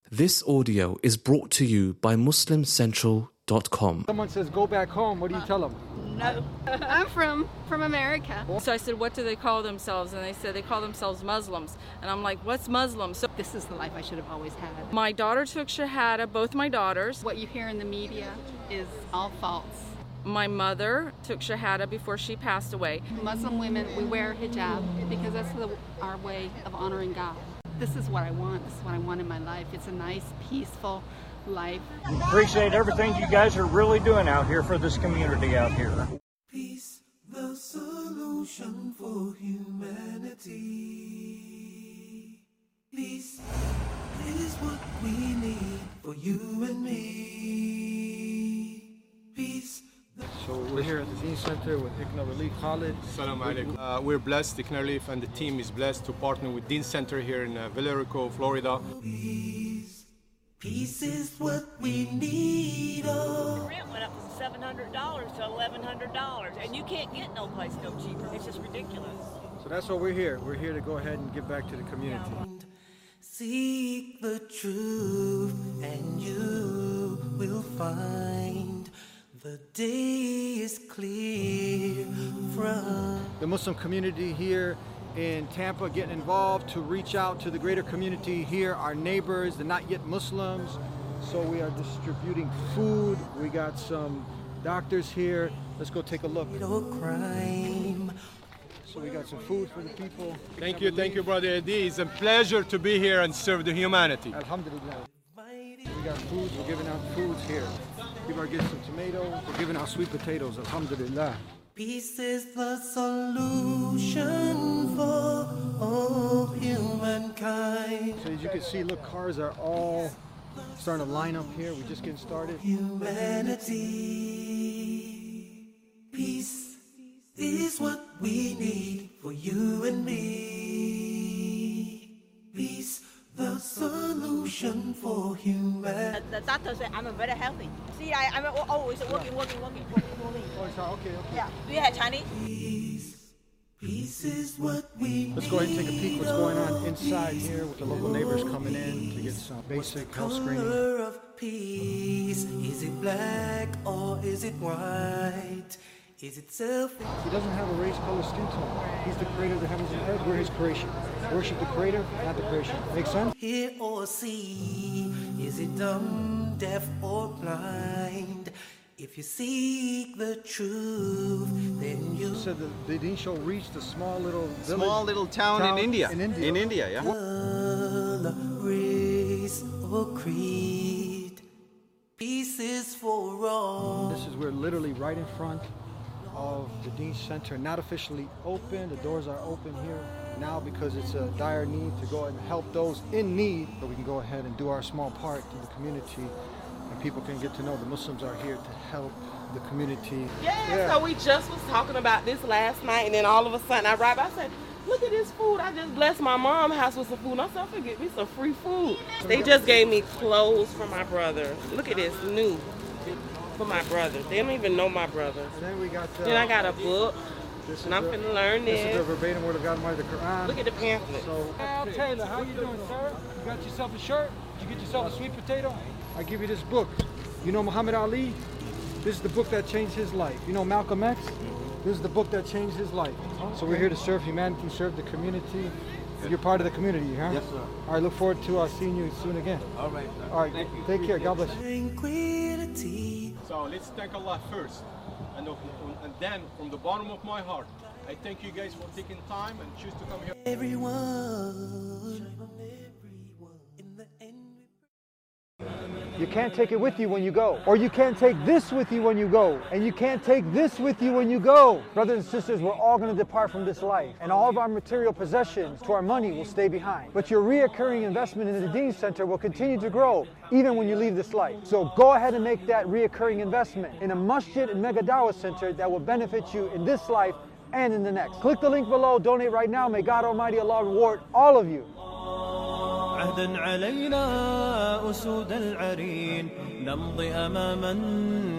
This audio is brought to you by MuslimCentral.com. Someone says, go back home, what do you tell them? No. I'm from America. So I said, what do they call themselves? And they said they call themselves Muslims. And I'm like, what's Muslim? So This is the life I should have always had. my daughter took Shahada, both my daughters. What you hear in the media is all false. My mother took Shahada before she passed away. Muslim women, we wear hijab because that's our way of honoring God. This is what I want. This is what I want in my life. It's a nice, peaceful life. Appreciate everything you guys are really doing out here for this community out here. Peace, the solution for humanity. Peace is what we need for you and me. Peace. So we're here at the Deen Center with Ikna Relief Khalid. Assalamu alaikum. We're blessed, Ikna Relief and the team is blessed to partner with Deen Center here in Villarico, Florida. Peace is what we need. Oh. Rent went up from $700 to $1,100, and you can't get no place no cheaper. It's just ridiculous. So that's why we're here. We're here to go ahead and give back to the community. Seek the truth and you will find the day is clear from The Muslim community here in Tampa getting involved to reach out to the greater community here, our neighbors, the not yet Muslims. So we are distributing food. We got some doctors here. Let's go take a look. no crime. So we got some food for the people. Thank you, Brother Eddie. It's a pleasure to be here and serve the humanity. Alhamdulillah. We got food. We're giving out foods here. People are getting some tomatoes. We're giving out sweet potatoes. Alhamdulillah. Peace is the solution for all humankind. So as you can see, look, cars are all starting to line up here. We're just getting started. Humanity. Peace is what we need for you and me. Peace, the solution for humanity. The doctor said I'm very healthy. See, I'm always working. Oh, okay. Yeah. Do you have Chinese? Peace is what we need. Let's go ahead and take a peek what's going on inside here with the local neighbors coming in to get some basic health screening. Color of peace. Is it black or is it white? Is it selfish? He doesn't have a race, color, skin tone. He's the creator of the heavens and earth. We're his creation. Worship the creator, not the creation. Make sense? Hear or see? Is it dumb, deaf, or blind? If you seek the truth, then you Said the Deen Show reached a small little village. Small little town in India. In India. In India, yeah. color, race, or creed. Peace is for all. This is we're literally right in front of the Deen Center. Not officially open. The doors are open here now because it's a dire need to go and help those in need. But we can go ahead and do our small part to the community, and people can get to know the Muslims are here to help the community. Yeah, so we just was talking about this last night, and then all of a sudden I arrived. I said, look at this food. I just blessed my mom's house with some food. I said, I'm gonna get me some free food. They just gave me clothes for my brother. Look at this, new for my brother. They don't even know my brother. And then we got Then I got a book, this is and I'm the- finna learn This is the this. verbatim word of God, the Quran. Look at the pamphlet. So Al Taylor, how you doing, sir? You got yourself a shirt? Did you get yourself a sweet potato? I give you this book. You know Muhammad Ali? This is the book that changed his life. You know Malcolm X? This is the book that changed his life. So we're here to serve humanity, serve the community. You're part of the community, huh? Yes, sir. All right, look forward to seeing you soon again. All right, sir. All right, take care. God bless you. Tranquility. So let's thank Allah first. And then from the bottom of my heart, I thank you guys for taking time and choose to come here. Everyone. In the end. You can't take it with you when you go. Or you can't take this with you when you go. And you can't take this with you when you go. Brothers and sisters, we're all going to depart from this life. And all of our material possessions to our money will stay behind. But your reoccurring investment in the Deen Center will continue to grow even when you leave this life. So go ahead and make that reoccurring investment in a masjid and mega dawah center that will benefit you in this life and in the next. Click the link below, donate right now. May God Almighty Allah reward all of you. عهدا علينا أسود العرين نمضي أماما